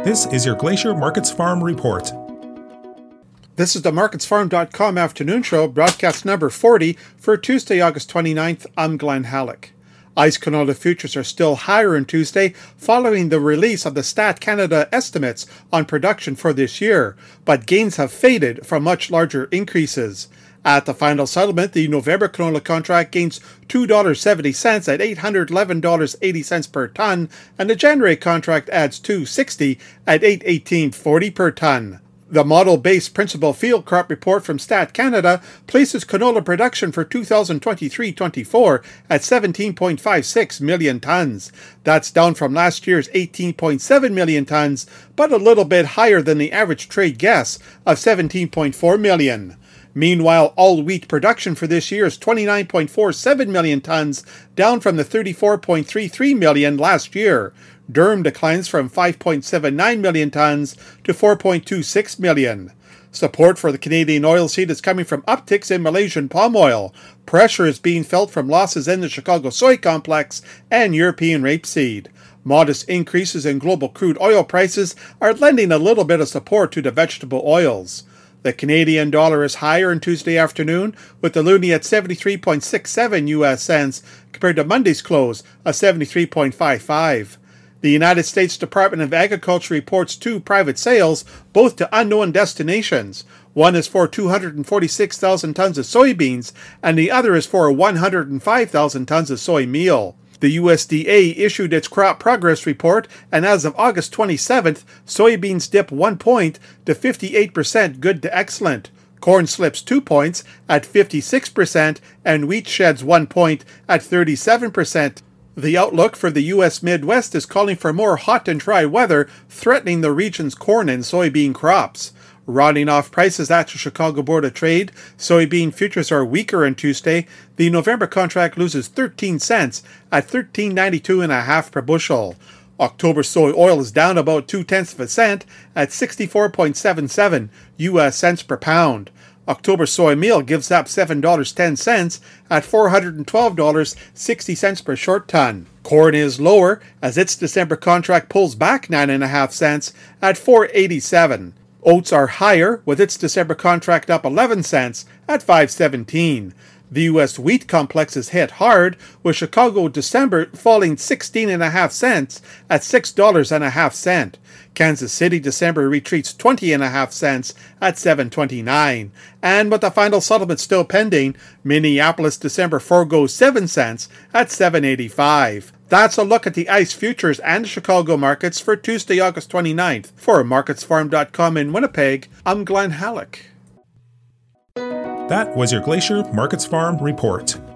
This is your Glacier Markets Farm Report. This is the MarketsFarm.com afternoon show, broadcast number 40 for Tuesday, August 29th. I'm Glenn Halleck. ICE canola futures are still higher on Tuesday following the release of the Stat Canada estimates on production for this year, but gains have faded from much larger increases. At the final settlement, the November canola contract gains $2.70 at $811.80 per ton, and the January contract adds $2.60 at $818.40 per ton. The model-based principal field crop report from Stat Canada places canola production for 2023-24 at 17.56 million tons. That's down from last year's 18.7 million tons, but a little bit higher than the average trade guess of 17.4 million. Meanwhile, all wheat production for this year is 29.47 million tons, down from the 34.33 million last year. Durum declines from 5.79 million tons to 4.26 million. Support for the Canadian oilseed is coming from upticks in Malaysian palm oil. Pressure is being felt from losses in the Chicago soy complex and European rapeseed. Modest increases in global crude oil prices are lending a little bit of support to the vegetable oils. The Canadian dollar is higher on Tuesday afternoon, with the loonie at 73.67 US cents compared to Monday's close of 73.55. The United States Department of Agriculture reports two private sales, both to unknown destinations. One is for 246,000 tons of soybeans, and the other is for 105,000 tons of soy meal. The USDA issued its crop progress report, and as of August 27th, soybeans dip 1 point to 58% good to excellent. Corn slips 2 points at 56%, and wheat sheds 1 point at 37%. The outlook for the U.S. Midwest is calling for more hot and dry weather, threatening the region's corn and soybean crops. Rounding off prices at the Chicago Board of Trade, soybean futures are weaker on Tuesday. The November contract loses 13 cents at $13.92.5 per bushel. October soy oil is down about 0.2 cents at 64.77 US cents per pound. October soy meal gives up $7.10 at $412.60 per short ton. Corn is lower as its December contract pulls back 9.5 cents at $4.87. Oats are higher, with its December contract up 11 cents at $5.17. The U.S. wheat complex is hit hard, with Chicago December falling 16.5 cents at $6.50. Kansas City December retreats 20.5 cents at $7.29. And with the final settlement still pending, Minneapolis December forgoes 7 cents at $7.85. That's a look at the ICE futures and Chicago markets for Tuesday, August 29th. For MarketsFarm.com in Winnipeg, I'm Glenn Halleck. That was your Glacier Markets Farm Report.